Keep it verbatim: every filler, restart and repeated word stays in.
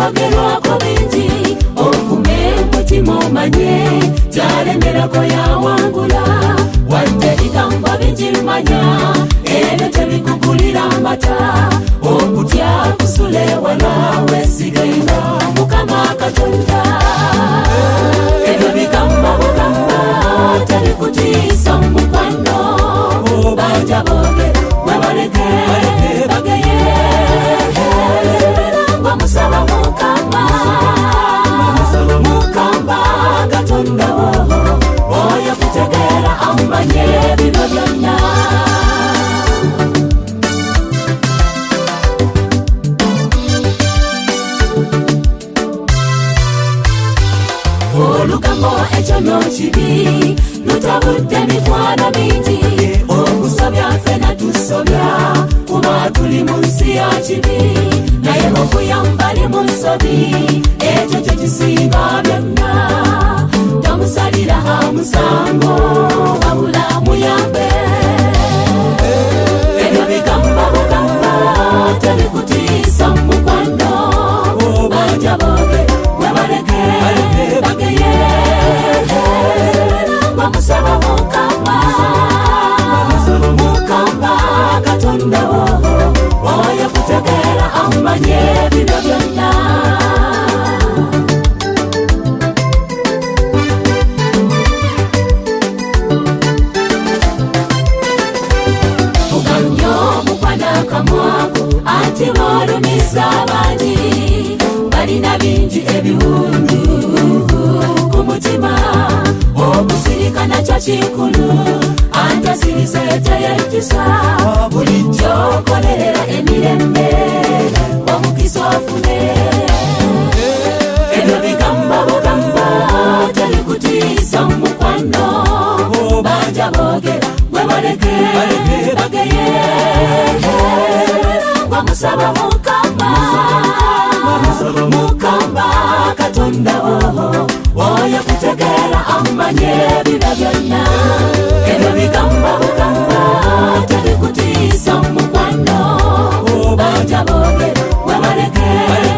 byogerwako bingi okume mutima omanye byalemerako yawangula wadde bigambo bingi manya ebyo tebikugulira amata okutya kusule wala wesigenga Mukama Katonda ebyo bigambo bugamba tebikutiisa mukwano banja bogera webaleke bageye nga musaba Mukama Mukama Katonda oyo kutegeera amanye bino byonna olugambo ekyo n'okibi lutabudde mikwano mingi okusabya ffena tusobya kuba tuli mu nsi ya kibi naye okuyambali mu nsobi ekyo kye kisinga byonna tomusalira musango wabula muyambe ebyo bigambo bugamba tebikutiisa mukwano banja boogera webaleke bageye nga musaba Mukama Mukama Katonda oyo kutegeera amanye bino byonna fuga nnyo mukwana akamwako anti boolumiza abangi balina bingi ebiwundu ku mutima okusirika nakyo kikulu anti asirise teyekisa bulijjo okolerera emirembe omukisa ofune ebyo bigambo bugamba tebikutiisa mukwano banja boogera webaleke bageye nga musaba Mukama Mukama Katonda oyo kutegeera amanye bino byonna ebyo bigambo bugamba tebikutiisa mukwano banja boogera webaleke